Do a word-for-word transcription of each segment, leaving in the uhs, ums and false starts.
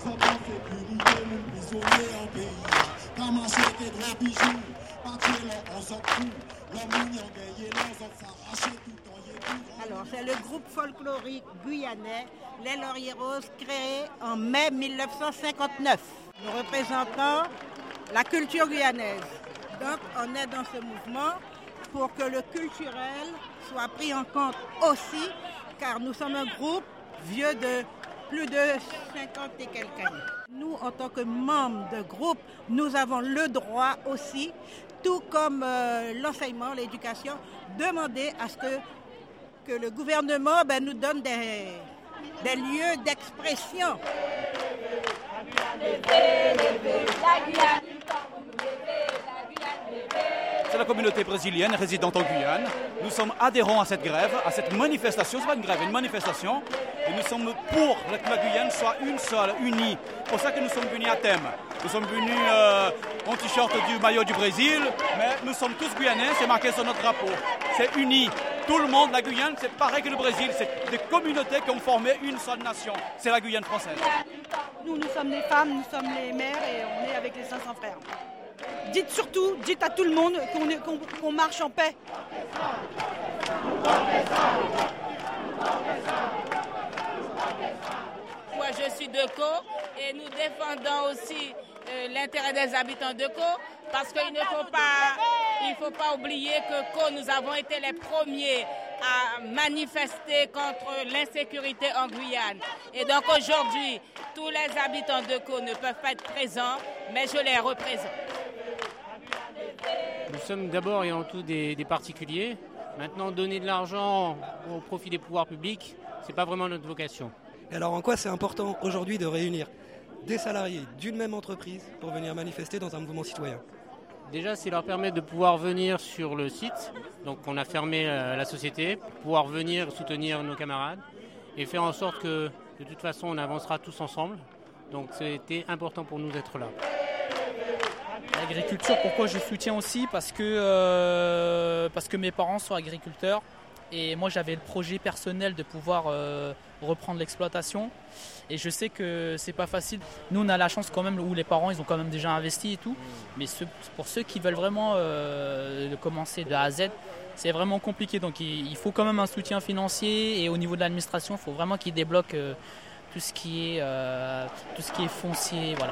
Alors, c'est le groupe folklorique guyanais, Les Lauriers Roses, créé en mai mille neuf cent cinquante-neuf. Nous représentons la culture guyanaise. Donc, on est dans ce mouvement pour que le culturel soit pris en compte aussi, car nous sommes un groupe vieux de plus de cinquante et quelques années. Nous, en tant que membres de groupe, nous avons le droit aussi, tout comme euh, l'enseignement, l'éducation, demander à ce que, que le gouvernement ben, nous donne des, des lieux d'expression. C'est la communauté brésilienne résidente en Guyane. Nous sommes adhérents à cette grève, à cette manifestation. Ce n'est pas une grève, une manifestation. Et nous sommes pour que la Guyane soit une seule, unie. C'est pour ça que nous sommes venus à thème. Nous sommes venus euh, en t-shirt du maillot du Brésil, mais nous sommes tous Guyanais, c'est marqué sur notre drapeau. C'est uni. Tout le monde, la Guyane, c'est pareil que le Brésil. C'est des communautés qui ont formé une seule nation. C'est la Guyane française. Nous, nous sommes des femmes, nous sommes les mères et on est avec les cinq cents frères. Dites surtout, dites à tout le monde qu'on, est, qu'on, qu'on marche en paix. Moi, je suis de Caux et nous défendons aussi euh, l'intérêt des habitants de Caux parce qu'il ne faut pas, il faut pas oublier que Caux, nous avons été les premiers à manifester contre l'insécurité en Guyane. Et donc aujourd'hui, tous les habitants de Caux ne peuvent pas être présents, mais je les représente. Nous sommes d'abord et en tout des, des particuliers. Maintenant, donner de l'argent au profit des pouvoirs publics, ce n'est pas vraiment notre vocation. Et alors en quoi c'est important aujourd'hui de réunir des salariés d'une même entreprise pour venir manifester dans un mouvement citoyen ? Déjà, c'est leur permettre de pouvoir venir sur le site. Donc on a fermé euh, la société, pouvoir venir soutenir nos camarades et faire en sorte que de toute façon on avancera tous ensemble. Donc c'était important pour nous d'être là. L'agriculture, pourquoi je soutiens aussi ? Parce que, euh, parce que mes parents sont agriculteurs et moi j'avais le projet personnel de pouvoir euh, reprendre l'exploitation et je sais que c'est pas facile. Nous on a la chance quand même où les parents ils ont quand même déjà investi et tout, mais ceux, pour ceux qui veulent vraiment euh, commencer de A à Z, c'est vraiment compliqué. Donc il, il faut quand même un soutien financier et au niveau de l'administration il faut vraiment qu'ils débloquent euh, tout ce qui est, euh, tout ce qui est foncier, voilà.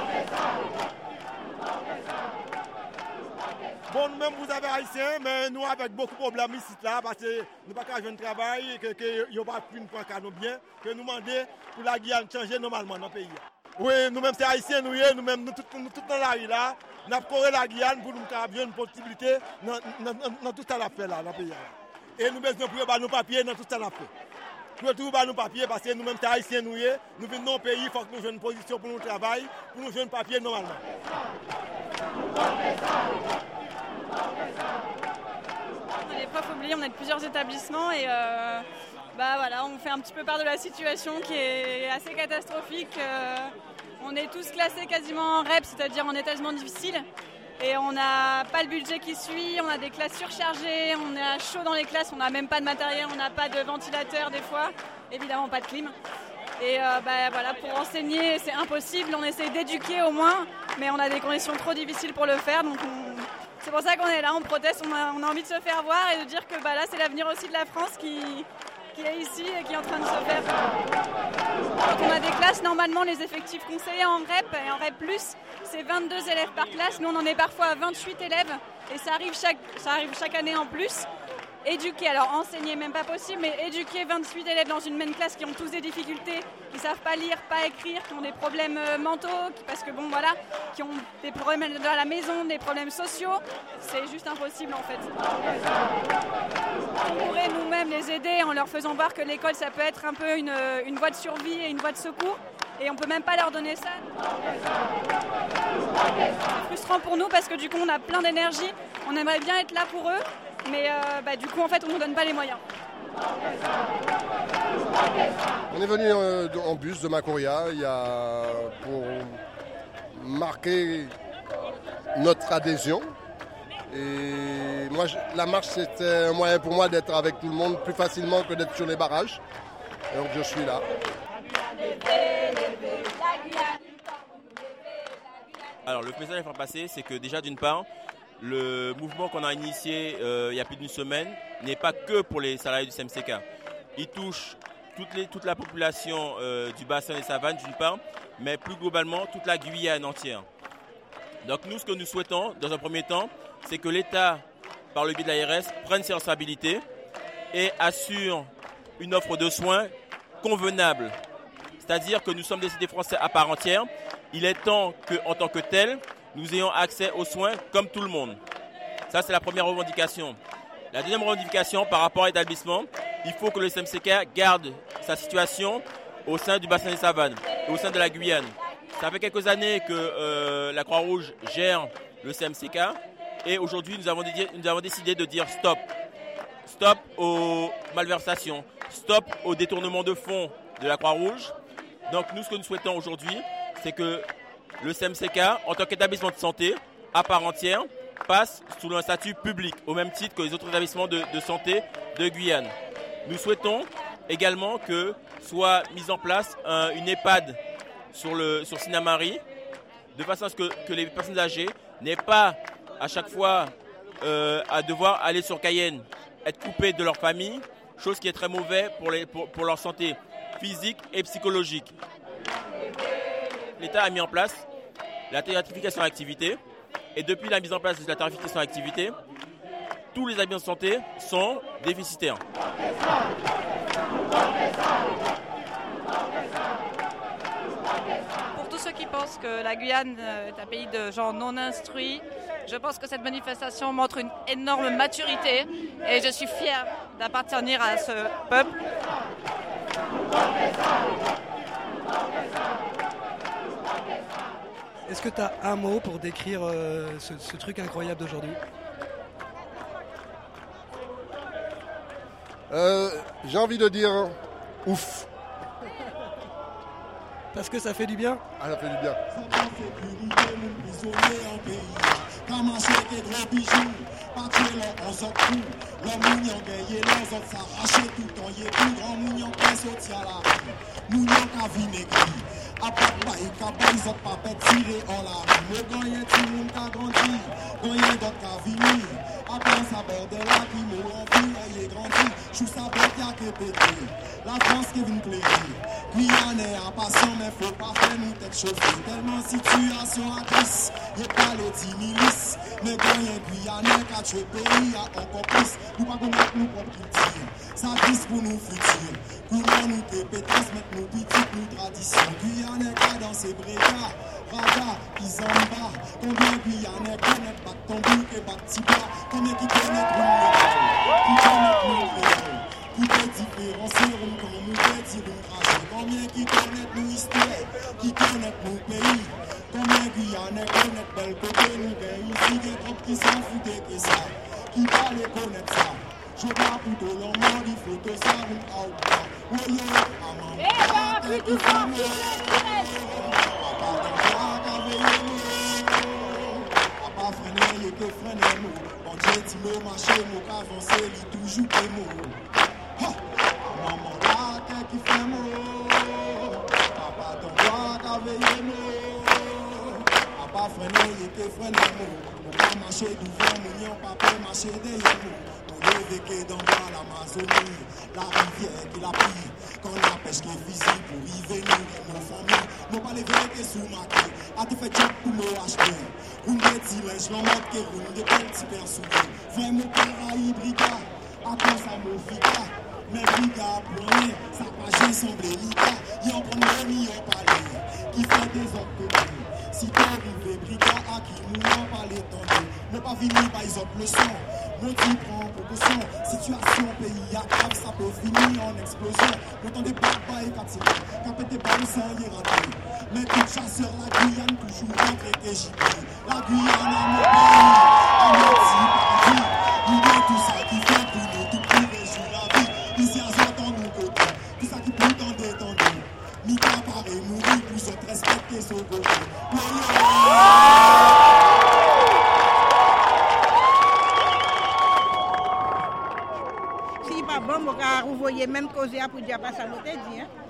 Bon, nous-mêmes, vous avez haïtiens, mais nous avec beaucoup de problèmes ici, là, parce que nous n'avons pas de travail, que n'y a pas de point qu'à nous bien, que nous demandons pour la Guyane changer normalement dans le pays. Oui, nous-mêmes, c'est haïtiens, nous, nous-mêmes, nous tous nous, dans la rue, là, nous avons coré la Guyane pour nous avoir une possibilité dans, dans, dans tout ça, là, là, dans le pays. Et nous besoin pour nos papiers dans tout ça, là. Nous trouvons nos papiers parce que nous-mêmes, c'est haïtiens, nous, nous venons dans le pays, il faut que nous ayons une position pour nous travailler, pour nous ayons un papier normalement. On est profs oubliés, on est de plusieurs établissements et euh, bah voilà, on fait un petit peu part de la situation qui est assez catastrophique. Euh, on est tous classés quasiment en R E P, c'est-à-dire en établissement difficile. Et on n'a pas le budget qui suit, on a des classes surchargées, on est à chaud dans les classes, on n'a même pas de matériel, on n'a pas de ventilateur des fois, évidemment pas de clim. Et euh, bah, voilà, pour enseigner, c'est impossible, on essaie d'éduquer au moins, mais on a des conditions trop difficiles pour le faire. Donc on... c'est pour ça qu'on est là, on proteste, on a, on a envie de se faire voir et de dire que bah, là c'est l'avenir aussi de la France qui, qui est ici et qui est en train de se faire. Quand on a des classes, normalement les effectifs conseillés en R E P et en R E P plus, c'est vingt-deux élèves par classe. Nous on en est parfois à vingt-huit élèves et ça arrive chaque, ça arrive chaque année en plus. Éduquer, alors enseigner même pas possible, mais éduquer vingt-huit élèves dans une même classe qui ont tous des difficultés, qui savent pas lire, pas écrire, qui ont des problèmes mentaux, qui, parce que bon voilà, qui ont des problèmes dans la maison, des problèmes sociaux, c'est juste impossible en fait. On pourrait nous-mêmes les aider en leur faisant voir que l'école ça peut être un peu une, une voie de survie et une voie de secours, et on peut même pas leur donner ça. C'est frustrant pour nous parce que du coup on a plein d'énergie, on aimerait bien être là pour eux. Mais euh, bah, du coup, en fait, on ne nous donne pas les moyens. On est venu euh, en bus de Macoria il y a, pour marquer notre adhésion. Et moi, je, la marche, c'était un moyen pour moi d'être avec tout le monde plus facilement que d'être sur les barrages. Et donc, je suis là. Alors le message à faire passer, c'est que déjà d'une part, le mouvement qu'on a initié euh, il y a plus d'une semaine n'est pas que pour les salariés du C M C K. Il touche toutes les, toute la population euh, du bassin des Savanes d'une part, mais plus globalement toute la Guyane entière. Donc nous, ce que nous souhaitons dans un premier temps, c'est que l'État, par le biais de l'A R S, prenne ses responsabilités et assure une offre de soins convenable. C'est-à-dire que nous sommes des cités français à part entière. Il est temps qu'en tant que tel, nous ayons accès aux soins comme tout le monde. Ça, c'est la première revendication. La deuxième revendication, par rapport à l'établissement, il faut que le C M C K garde sa situation au sein du bassin des Savanes et au sein de la Guyane. Ça fait quelques années que euh, la Croix-Rouge gère le C M C K et aujourd'hui, nous avons, dédié, nous avons décidé de dire stop. Stop aux malversations, stop au détournement de fonds de la Croix-Rouge. Donc nous, ce que nous souhaitons aujourd'hui, c'est que le C M C K, en tant qu'établissement de santé, à part entière, passe sous un statut public, au même titre que les autres établissements de, de santé de Guyane. Nous souhaitons également que soit mise en place un, une EHPAD sur, le, sur Sinnamary, de façon à ce que, que les personnes âgées n'aient pas à chaque fois euh, à devoir aller sur Cayenne, être coupées de leur famille, chose qui est très mauvaise pour, les, pour, pour leur santé physique et psychologique. L'État a mis en place la tarification à l'activité et depuis la mise en place de la tarification à l'activité, tous les établissements de santé sont déficitaires. Pour tous ceux qui pensent que la Guyane est un pays de gens non instruits, je pense que cette manifestation montre une énorme maturité et je suis fière d'appartenir à ce peuple. Est-ce que tu as un mot pour décrire euh, ce, ce truc incroyable d'aujourd'hui ? euh, J'ai envie de dire ouf. Parce que ça fait du bien ? Ah, ça fait du bien. A papa et kaba, ils ont pas fait tirer en la rue. Le gagnant, tout le monde a grandi. Gagnant d'autres qui a fini. Après ça, bordel là qui me remplit, il est grandi. Chou sa bête, y'a que pété. La France qui vient plaisir. Guyane est impatient, mais faut pas faire nous tête chauffée. Tellement situation à crise, y'a pas les dix milices. Mais gagnant Guyane, qu'a tué pays, y'a encore plus. Nous pas connaître nous propres cultures. Ça glisse pour nous futurs. Comment nous te pétasse, mettre nos petites, nos traditions. Guyane qui dans ses brégas, Raga, Kizamba. Combien Guyane connaît pas ton bouc et pas petit bas. Combien qui connaît nous l'école, qui connaît nous créole. Qui peut différencier nous quand nous peut dire nous cracher. Combien qui connaît nous histoire, qui connaît nos pays. Combien Guyane connaît belle côté nous gagne. Ici des trop qui s'en foutent que ça, qui va les connaître ça. Je vois plutôt l'homme, il faut que ça vous out. Oh yo, maman, eh bah, plus tout ça, papa, t'en vois qu'avec nous. Papa, freiner, il te freiner, nous. Bon Dieu, tu me marcher, nous qu'avancer, il toujours des mots. Maman, là, qu'est-ce qui fait mot? Papa, t'en vois qu'avec nous. Papa, freiner, il te freiner, nous. On va marcher devant, nous, papa, marcher derrière nous. Vécu dans l'Amazonie, la rivière qui l'a pris, quand la pêche qui est visible pour y venir, nos familles, nous pas les vérités sous ma queue, à te faire job pour me acheter. Roule des petits linges, l'en mode qui roule des petits pères souvenirs. Vraiment Caraïbes, briga, à quoi ça me fica, mais briga pour rien, ça pas j'ai semblé Lika, y'en prend le million palais, qui fait des autres côtés. Si t'as arrivé, briga, à qui nous n'en pas l'étendre, ne pas venir par les autres leçons. Mon type prend précaution, situation pays à grave, ça peut finir en explosion. Autant des blagues bails quand il quand pété balles sans y rentrer. Mais tout chasseur, la Guyane, toujours rentré que j'y prie. La Guyane à mon pays, à mon petit paradis. Il y a tout ça qui fait pour nous, tout pour réjouir la vie. Ici à zone dans nos côtés, tout ça qui peut en détendre. Mika paraît mourir pour se respecter son côté. Bon, vous voyez même causer pour dire pas ça, vous dit, hein?